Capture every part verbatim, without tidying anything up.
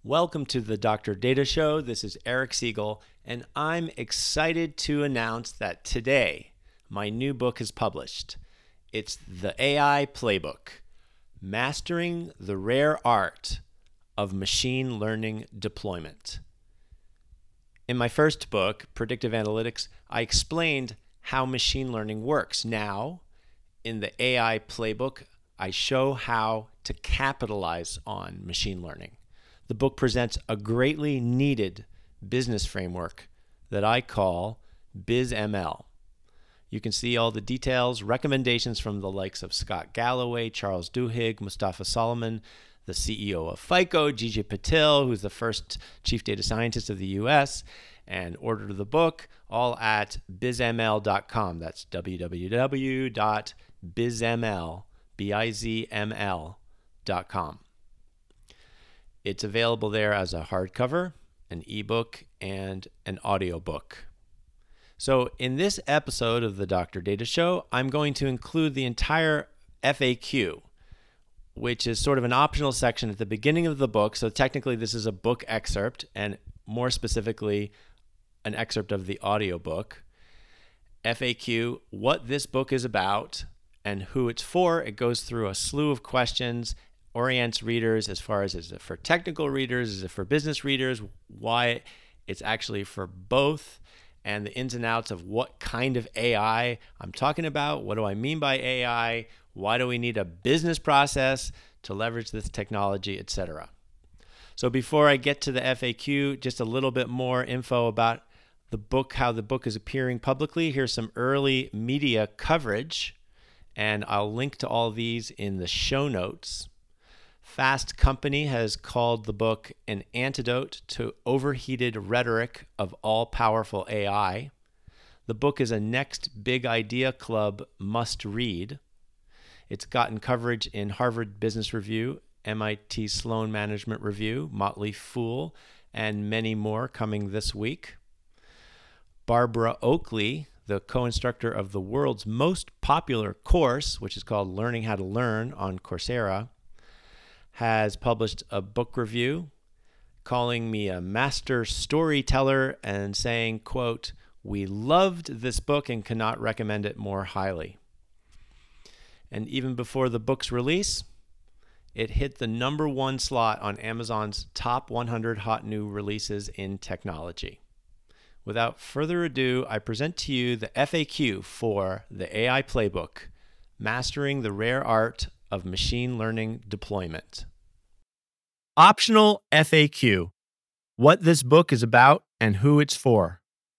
Welcome to the Doctor Data Show. This is Eric Siegel, and I'm excited to announce that today my new book is published. It's The A I Playbook, Mastering the Rare Art of Machine Learning Deployment. In my first book, Predictive Analytics, I explained how machine learning works. Now, in the A I Playbook, I show how to capitalize on machine learning. The book presents a greatly needed business framework that I call BizML. You can see all the details, recommendations from the likes of Scott Galloway, Charles Duhigg, Mustafa Solomon, the C E O of FICO, G J Patil, who's the first chief data scientist of the U S, and order the book, all at biz M L dot com. That's w w w dot bizml, B I Z M L dot com. It's available there as a hardcover, an ebook, and an audiobook. So in this episode of the Doctor Data Show, I'm going to include the entire F A Q, which is sort of an optional section at the beginning of the book. So technically this is a book excerpt, and more specifically, an excerpt of the audiobook. F A Q, what this book is about and who it's for. It goes through a slew of questions, orients readers as far as is it for technical readers, is it for business readers, why it's actually for both, and the ins and outs of what kind of A I I'm talking about. What do I mean by A I? Why do we need a business process to leverage this technology, et cetera. So before I get to the F A Q, just a little bit more info about the book, how the book is appearing publicly. Here's some early media coverage, and I'll link to all these in the show notes. Fast Company has called the book an antidote to overheated rhetoric of all-powerful A I. The book is a Next Big Idea Club must-read. It's gotten coverage in Harvard Business Review, M I T Sloan Management Review, Motley Fool, and many more coming this week. Barbara Oakley, the co-instructor of the world's most popular course, which is called Learning How to Learn on Coursera, has published a book review calling me a master storyteller and saying, quote, "We loved this book and cannot recommend it more highly." And even before the book's release, it hit the number one slot on Amazon's top one hundred hot new releases in technology. Without further ado, I present to you the F A Q for the A I Playbook, Mastering the Rare Art of Machine Learning Deployment. Optional F A Q, what this book is about and who it's for.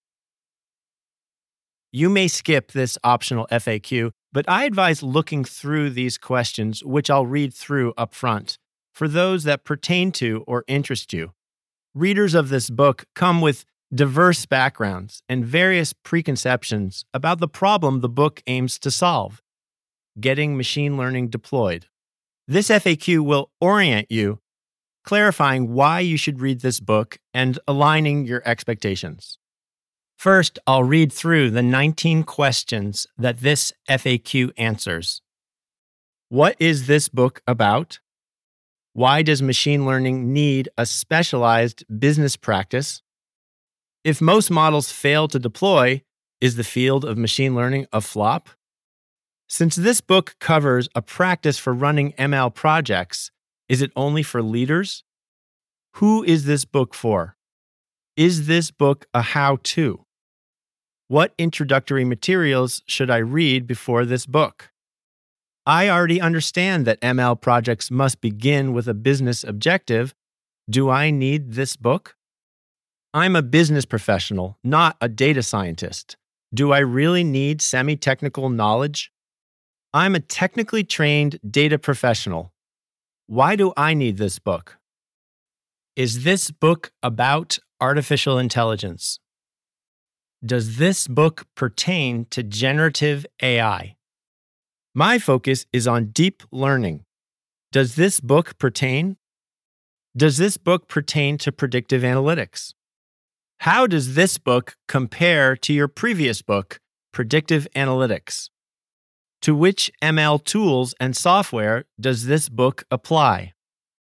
You may skip this optional F A Q, but I advise looking through these questions, which I'll read through up front, for those that pertain to or interest you. Readers of this book come with diverse backgrounds and various preconceptions about the problem the book aims to solve: getting machine learning deployed. This F A Q will orient you, clarifying why you should read this book and aligning your expectations. First, I'll read through the nineteen questions that this F A Q answers. What is this book about? Why does machine learning need a specialized business practice? If most models fail to deploy, is the field of machine learning a flop? Since this book covers a practice for running M L projects, is it only for leaders? Who is this book for? Is this book a how-to? What introductory materials should I read before this book? I already understand that M L projects must begin with a business objective. Do I need this book? I'm a business professional, not a data scientist. Do I really need semi-technical knowledge? I'm a technically trained data professional. Why do I need this book? Is this book about artificial intelligence? Does this book pertain to generative A I? My focus is on deep learning. Does this book pertain? Does this book pertain to predictive analytics? How does this book compare to your previous book, Predictive Analytics? To which M L tools and software does this book apply?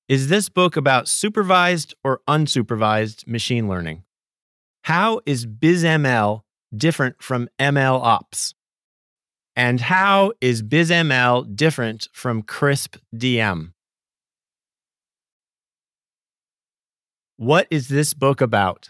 Is this book about supervised or unsupervised machine learning? How is BizML different from MLOps? And how is BizML different from CRISP-D M? What is this book about?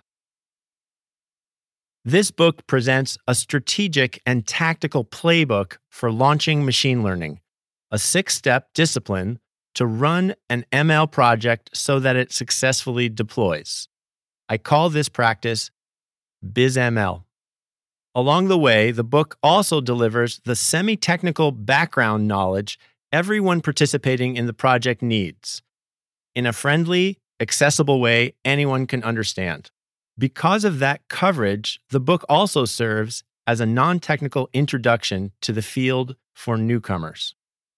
This book presents a strategic and tactical playbook for launching machine learning, a six-step discipline to run an M L project so that it successfully deploys. I call this practice BizML. Along the way, the book also delivers the semi-technical background knowledge everyone participating in the project needs, in a friendly, accessible way anyone can understand. Because of that coverage, the book also serves as a non-technical introduction to the field for newcomers.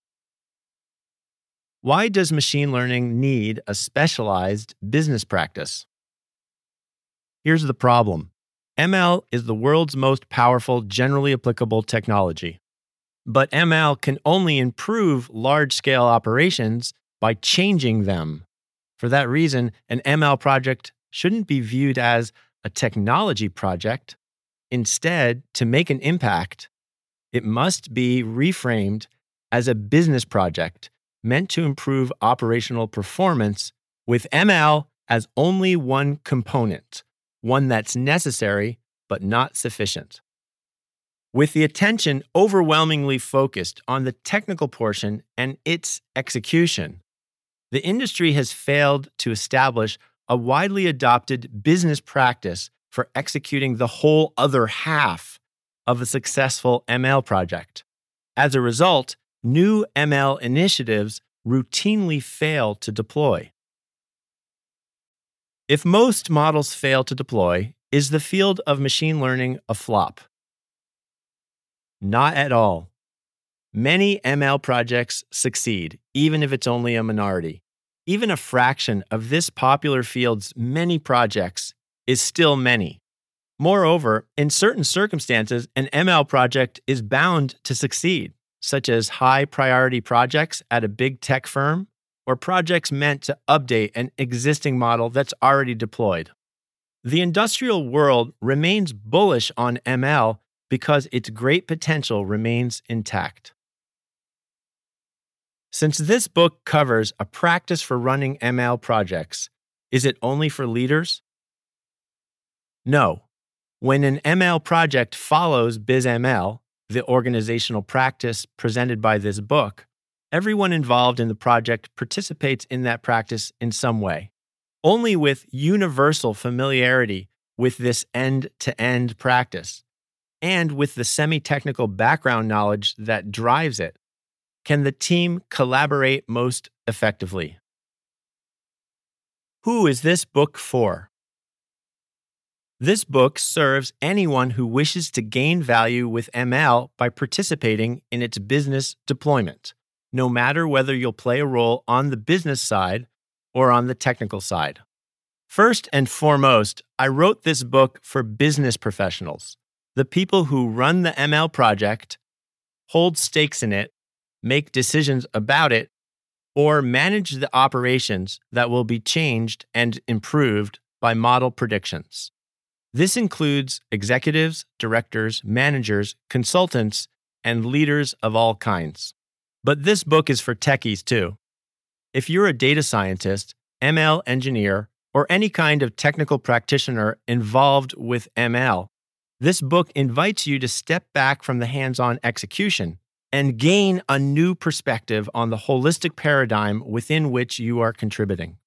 Why does machine learning need a specialized business practice? Here's the problem. M L is the world's most powerful, generally applicable technology. But M L can only improve large-scale operations by changing them. For that reason, an M L project shouldn't be viewed as a technology project. Instead, to make an impact, it must be reframed as a business project meant to improve operational performance with M L as only one component, one that's necessary but not sufficient. With the attention overwhelmingly focused on the technical portion and its execution, the industry has failed to establish a widely adopted business practice for executing the whole other half of a successful M L project. As a result, new M L initiatives routinely fail to deploy. If most models fail to deploy, is the field of machine learning a flop? Not at all. Many M L projects succeed, even if it's only a minority. Even a fraction of this popular field's many projects is still many. Moreover, in certain circumstances, an M L project is bound to succeed, such as high-priority projects at a big tech firm or projects meant to update an existing model that's already deployed. The industrial world remains bullish on M L because its great potential remains intact. Since this book covers a practice for running M L projects, is it only for leaders? No. When an M L project follows BizML, the organizational practice presented by this book, everyone involved in the project participates in that practice in some way. Only with universal familiarity with this end-to-end practice, and with the semi-technical background knowledge that drives it, can the team collaborate most effectively. Who is this book for? This book serves anyone who wishes to gain value with M L by participating in its business deployment, no matter whether you'll play a role on the business side or on the technical side. First and foremost, I wrote this book for business professionals, the people who run the M L project, hold stakes in it, make decisions about it, or manage the operations that will be changed and improved by model predictions. This includes executives, directors, managers, consultants, and leaders of all kinds. But this book is for techies too. If you're a data scientist, M L engineer, or any kind of technical practitioner involved with M L, this book invites you to step back from the hands-on execution and gain a new perspective on the holistic paradigm within which you are contributing.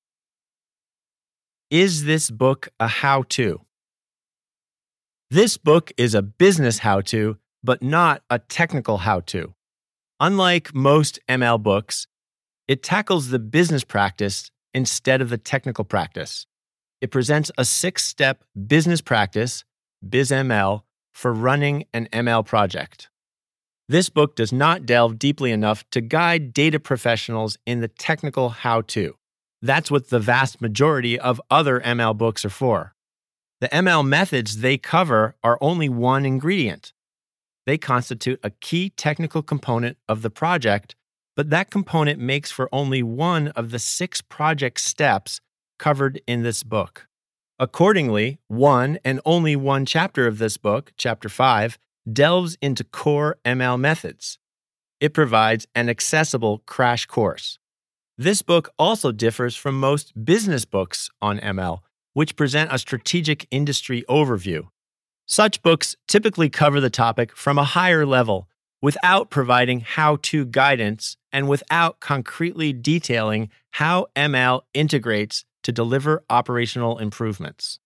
Is this book a how-to? This book is a business how-to, but not a technical how-to. Unlike most M L books, it tackles the business practice instead of the technical practice. It presents a six-step business practice, BizML, for running an M L project. This book does not delve deeply enough to guide data professionals in the technical how-to. That's what the vast majority of other M L books are for. The M L methods they cover are only one ingredient. They constitute a key technical component of the project, but that component makes for only one of the six project steps covered in this book. Accordingly, one and only one chapter of this book, chapter five, delves into core M L methods. It provides an accessible crash course. This book also differs from most business books on M L, which present a strategic industry overview. Such books typically cover the topic from a higher level without providing how-to guidance and without concretely detailing how M L integrates to deliver operational improvements.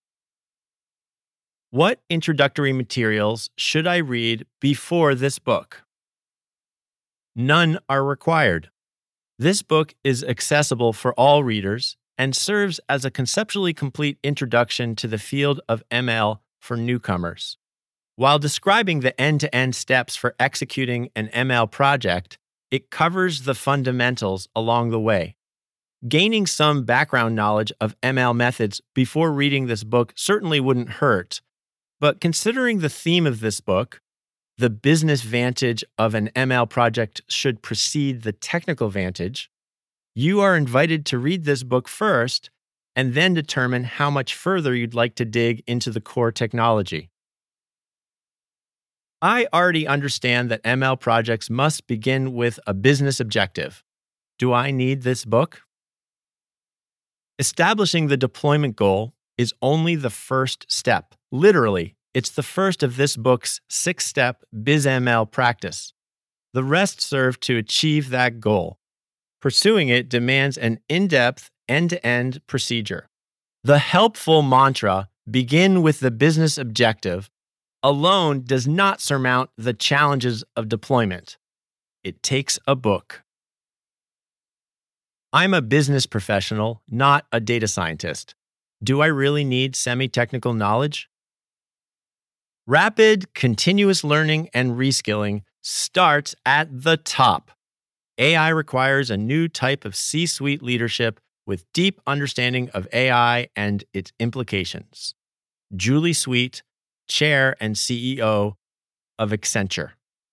What introductory materials should I read before this book? None are required. This book is accessible for all readers and serves as a conceptually complete introduction to the field of M L for newcomers. While describing the end-to-end steps for executing an M L project, it covers the fundamentals along the way. Gaining some background knowledge of M L methods before reading this book certainly wouldn't hurt, but considering the theme of this book, the business vantage of an M L project should precede the technical vantage, you are invited to read this book first and then determine how much further you'd like to dig into the core technology. I already understand that M L projects must begin with a business objective. Do I need this book? Establishing the deployment goal is only the first step. Literally, it's the first of this book's six-step BizML practice. The rest serve to achieve that goal. Pursuing it demands an in-depth, end-to-end procedure. The helpful mantra, begin with the business objective, alone does not surmount the challenges of deployment. It takes a book. I'm a business professional, not a data scientist. Do I really need semi-technical knowledge? Rapid, continuous learning and reskilling starts at the top. A I requires a new type of C-suite leadership with deep understanding of A I and its implications. Julie Sweet, Chair and C E O of Accenture.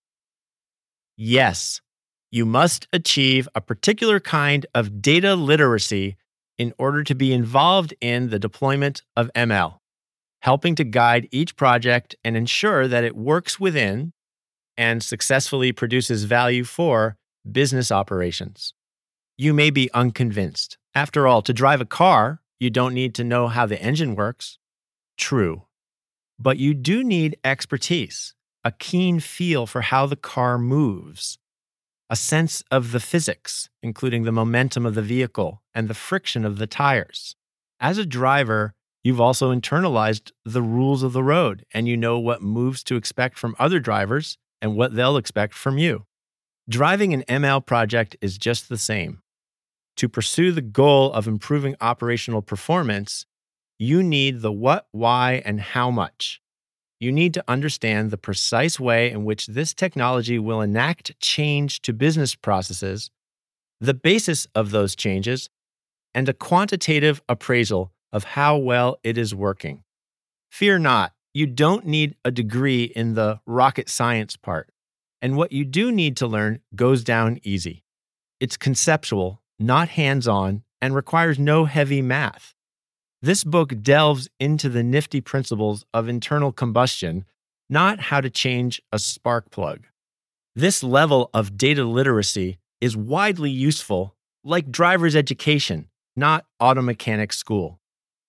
Yes, you must achieve a particular kind of data literacy in order to be involved in the deployment of M L, helping to guide each project and ensure that it works within and successfully produces value for business operations. You may be unconvinced. After all, to drive a car, you don't need to know how the engine works. True. But you do need expertise, a keen feel for how the car moves, a sense of the physics, including the momentum of the vehicle and the friction of the tires. As a driver, you've also internalized the rules of the road, and you know what moves to expect from other drivers and what they'll expect from you. Driving an M L project is just the same. To pursue the goal of improving operational performance, you need the what, why, and how much. You need to understand the precise way in which this technology will enact change to business processes, the basis of those changes, and a quantitative appraisal of how well it is working. Fear not, you don't need a degree in the rocket science part, and what you do need to learn goes down easy. It's conceptual, not hands-on, and requires no heavy math. This book delves into the nifty principles of internal combustion, not how to change a spark plug. This level of data literacy is widely useful, like driver's education, not auto mechanic school.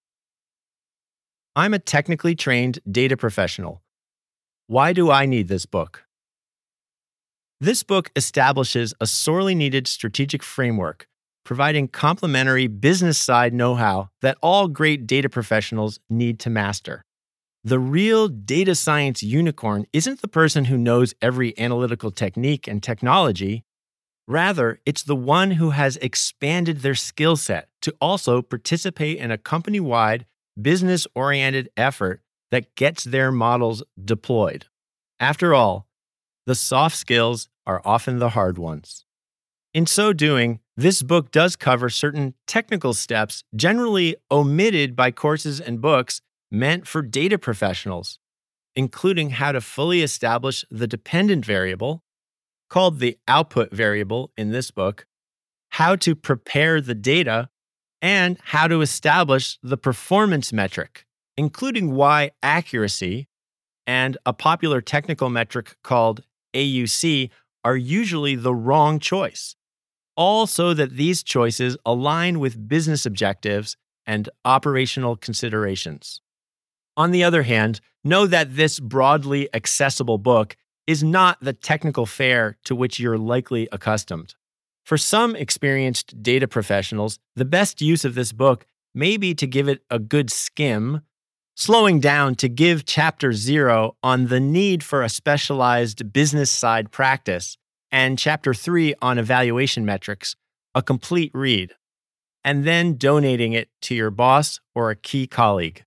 I'm a technically trained data professional. Why do I need this book? This book establishes a sorely needed strategic framework, providing complementary business side know-how that all great data professionals need to master. The real data science unicorn isn't the person who knows every analytical technique and technology. Rather, it's the one who has expanded their skill set to also participate in a company-wide, business-oriented effort that gets their models deployed. After all, the soft skills are often the hard ones. In so doing, this book does cover certain technical steps generally omitted by courses and books meant for data professionals, including how to fully establish the dependent variable, called the output variable in this book, how to prepare the data, and how to establish the performance metric, including why accuracy and a popular technical metric called A U C are usually the wrong choice, all so that these choices align with business objectives and operational considerations. On the other hand, know that this broadly accessible book is not the technical fare to which you're likely accustomed. For some experienced data professionals, the best use of this book may be to give it a good skim, slowing down to give chapter zero on the need for a specialized business side practice and chapter three on evaluation metrics a complete read, and then donating it to your boss or a key colleague.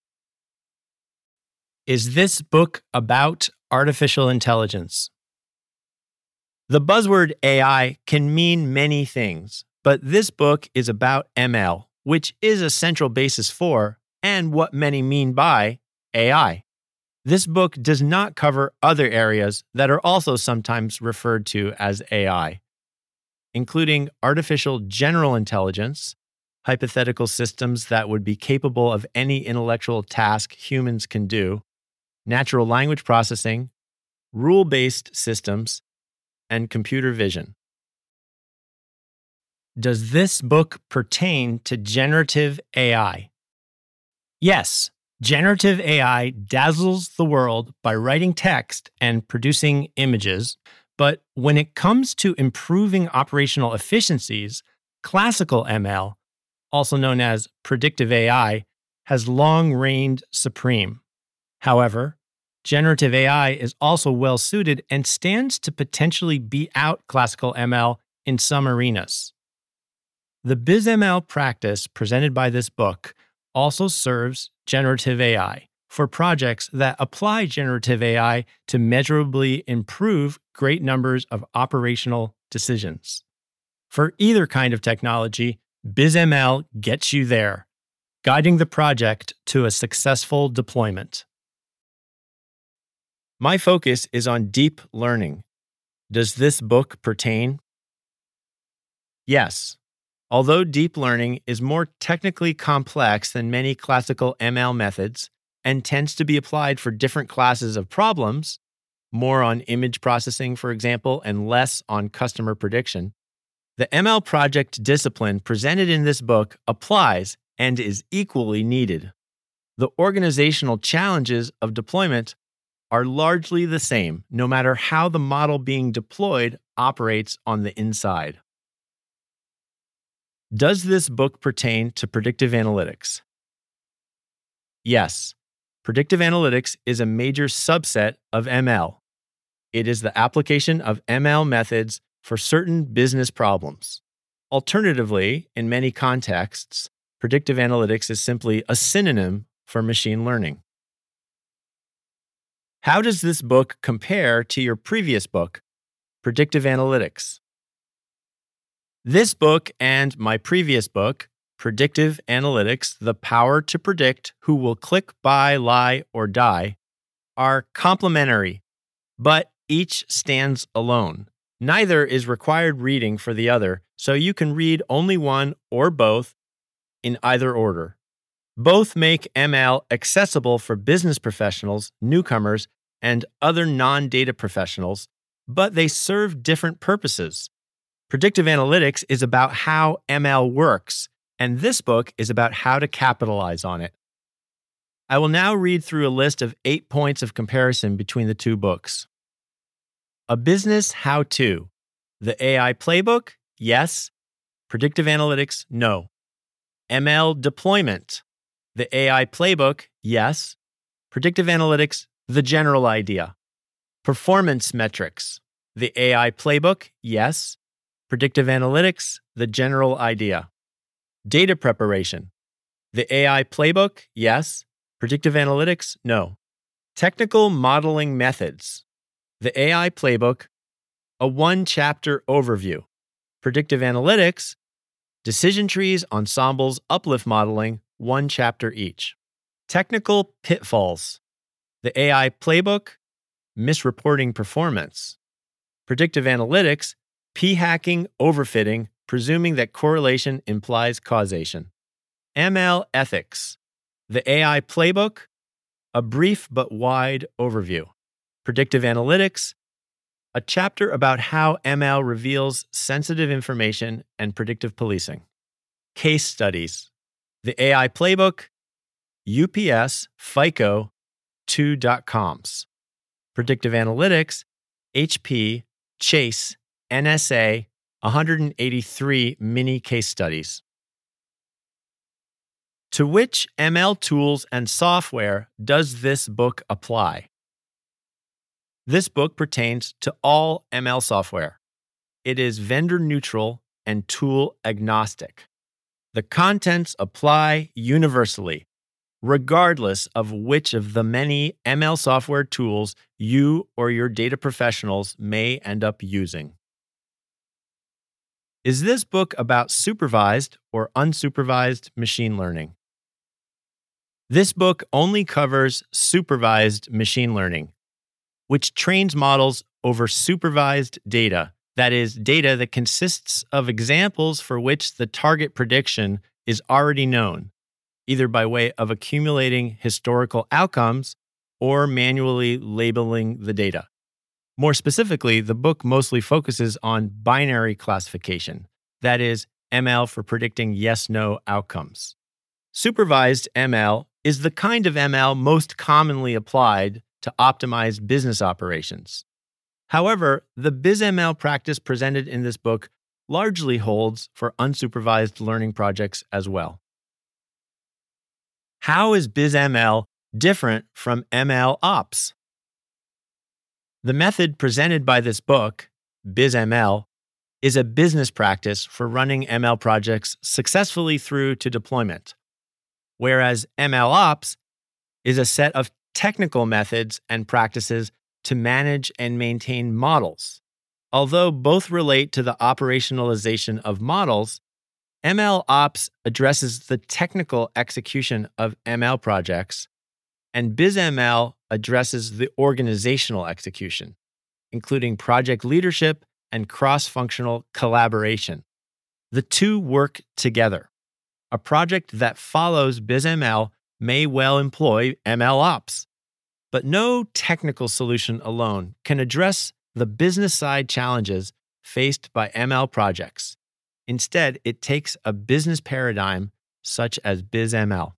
Is this book about artificial intelligence? The buzzword A I can mean many things, but this book is about M L, which is a central basis for, and what many mean by, A I. This book does not cover other areas that are also sometimes referred to as A I, including artificial general intelligence, hypothetical systems that would be capable of any intellectual task humans can do, natural language processing, rule-based systems, and computer vision. Does this book pertain to generative A I? Yes, generative A I dazzles the world by writing text and producing images, but when it comes to improving operational efficiencies, classical M L, also known as predictive A I, has long reigned supreme. However, generative A I is also well suited and stands to potentially beat out classical M L in some arenas. The BizML practice presented by this book also serves generative A I for projects that apply generative A I to measurably improve great numbers of operational decisions. For either kind of technology, BizML gets you there, guiding the project to a successful deployment. My focus is on deep learning. Does this book pertain? Yes. Although deep learning is more technically complex than many classical M L methods and tends to be applied for different classes of problems, more on image processing, for example, and less on customer prediction, the M L project discipline presented in this book applies and is equally needed. The organizational challenges of deployment are largely the same, no matter how the model being deployed operates on the inside. Does this book pertain to predictive analytics? Yes, predictive analytics is a major subset of M L. It is the application of M L methods for certain business problems. Alternatively, in many contexts, predictive analytics is simply a synonym for machine learning. How does this book compare to your previous book, Predictive Analytics? This book and my previous book, Predictive Analytics: The Power to Predict Who Will Click, Buy, Lie, or Die, are complementary, but each stands alone. Neither is required reading for the other, so you can read only one or both in either order. Both make M L accessible for business professionals, newcomers, and other non-data professionals, but they serve different purposes. Predictive analytics is about how M L works, and this book is about how to capitalize on it. I will now read through a list of eight points of comparison between the two books. A business how-to. The A I playbook? Yes. Predictive analytics? No. M L deployment. The A I playbook? Yes. Predictive analytics? The general idea. Performance metrics. The A I playbook? Yes. Predictive analytics? The general idea. Data preparation. The A I playbook? Yes. Predictive analytics? No. Technical modeling methods. The A I playbook? A one-chapter overview. Predictive analytics? Decision trees, ensembles, uplift modeling, one chapter each. Technical pitfalls. The A I playbook? Misreporting performance. Predictive analytics, p-hacking, overfitting, presuming that correlation implies causation. M L ethics, the A I playbook, a brief but wide overview. Predictive analytics, a chapter about how M L reveals sensitive information and predictive policing. Case studies, the A I playbook, U P S, FICO, two dot coms. Predictive analytics, H P, Chase, N S A, one hundred eighty-three mini case studies. To which M L tools and software does this book apply? This book pertains to all M L software. It is vendor neutral and tool agnostic. The contents apply universally, regardless of which of the many M L software tools you or your data professionals may end up using. Is this book about supervised or unsupervised machine learning? This book only covers supervised machine learning, which trains models over supervised data, that is, data that consists of examples for which the target prediction is already known, either by way of accumulating historical outcomes or manually labeling the data. More specifically, the book mostly focuses on binary classification, that is, M L for predicting yes-no outcomes. Supervised M L is the kind of M L most commonly applied to optimize business operations. However, the BizML practice presented in this book largely holds for unsupervised learning projects as well. How is BizML different from M L Ops? The method presented by this book, BizML, is a business practice for running M L projects successfully through to deployment, whereas M L Ops is a set of technical methods and practices to manage and maintain models. Although both relate to the operationalization of models, M L Ops addresses the technical execution of M L projects, and BizML addresses the organizational execution, including project leadership and cross-functional collaboration. The two work together. A project that follows BizML may well employ M L Ops, but no technical solution alone can address the business side challenges faced by M L projects. Instead, it takes a business paradigm such as BizML.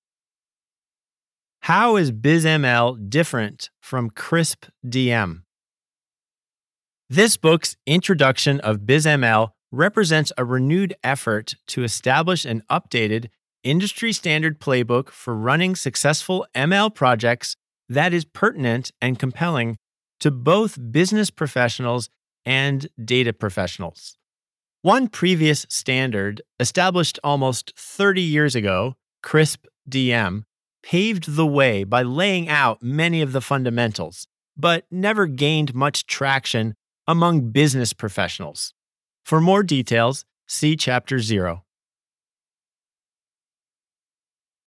How is BizML different from CRISP-D M? This book's introduction of BizML represents a renewed effort to establish an updated, industry-standard playbook for running successful M L projects that is pertinent and compelling to both business professionals and data professionals. One previous standard, established almost thirty years ago, CRISP-D M, paved the way by laying out many of the fundamentals, but never gained much traction among business professionals. For more details, see Chapter zero.